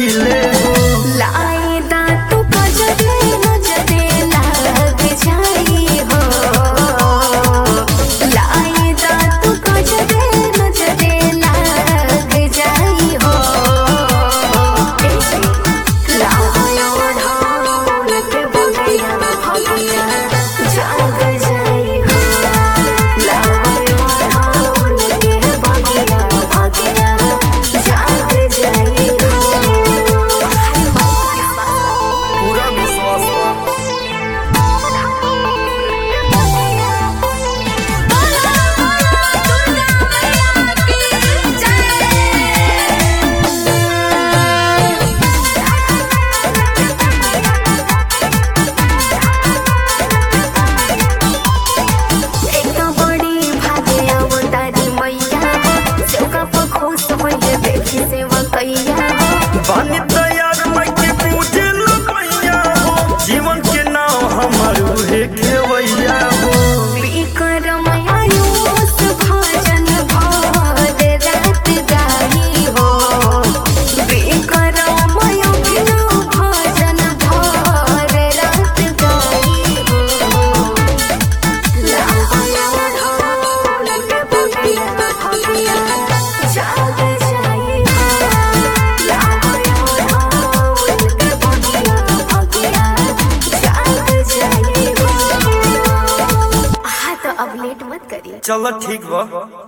पहिले हो। लाएदा तू कजरे नजरे लाग जाई हो। लाएदा तू कजरे नजरे लाग जाई हो। लायो ढोल के बगिया भगिया जाग जाई हो। लायो ढोल के बगिया भगिया जाग जाई हो। पूरा विश्वास बा। बानी तैयार मैं के पूजे लपैया हो। जीवन के नाव हमर उहे खेवैया हो। अब लेट मत करिए। चलो ठीक बा।